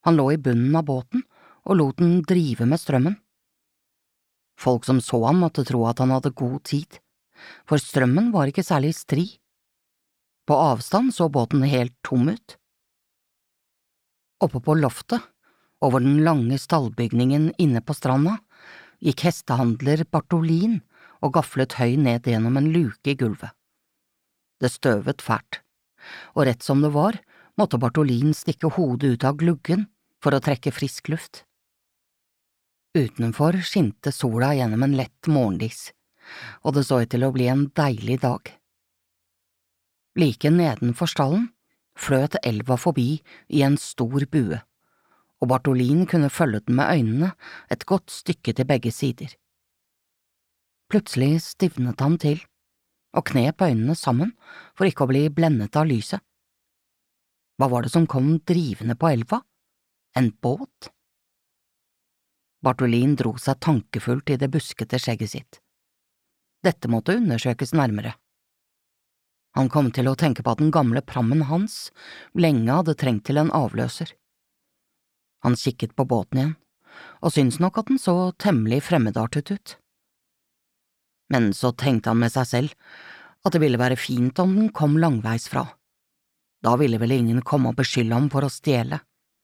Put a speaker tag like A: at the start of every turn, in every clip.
A: Han lå i bunnen av båten og lot den drive med strømmen. Folk som så ham måtte tro at han hadde god tid, for strømmen var ikke særlig stri. På avstand så båten helt tom ut. Oppe på loftet, over den lange stallbygningen inne på stranda, gikk hestehandler Bartolin og gaflet høy ned gjennom en luke i gulvet. Det støvet fælt, og rett som det var, måtte Bartolin stikke hodet ut av gluggen for å trekke frisk luft. Utenfor skinte sola gjennom en lett morgendis, og det så ut til å bli en deilig dag. Like nedenfor stallen fløt elva forbi i en stor bue, og Bartolin kunne følge den med øynene et godt stykke til begge sider. Plutselig stivnet han til, og knep øynene sammen for ikke å bli blendet av lyset. Hva var det som kom drivende på elva? En båt? Bartolin dro seg tankefullt i det buskete skjegget sitt. Dette måtte undersøkes nærmere. Han kom til å tenke på at den gamle prammen hans lenge hadde trengt til en avløser. Han kikket på båten igjen, og syntes nok at den så temmelig fremmedartet ut. Men så tenkte han med seg selv at det ville være fint om den kom langveis fra. Da ville vel ingen komme og beskylde ham for å stjele.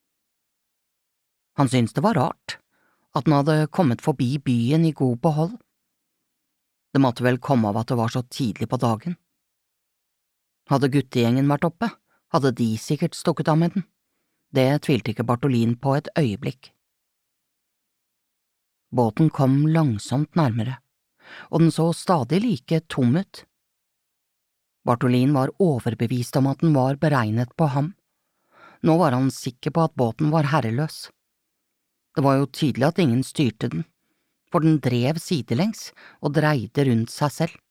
A: Han syntes det var rart at den hadde kommet forbi byen i god behold. Det måtte vel komme av at det var så tidlig på dagen. Hadde guttegjengen vært oppe, hadde de sikkert stukket av med den. Det tvilte ikke Bartolin på et øyeblikk. Båten kom langsomt nærmere, og den så stadig like tom ut. Bartolin var overbevist om at den var beregnet på ham. Nå var han sikker på at båten var herreløs. Det var jo tydelig at ingen styrte den, for den drev sidelengs og dreide rundt seg selv.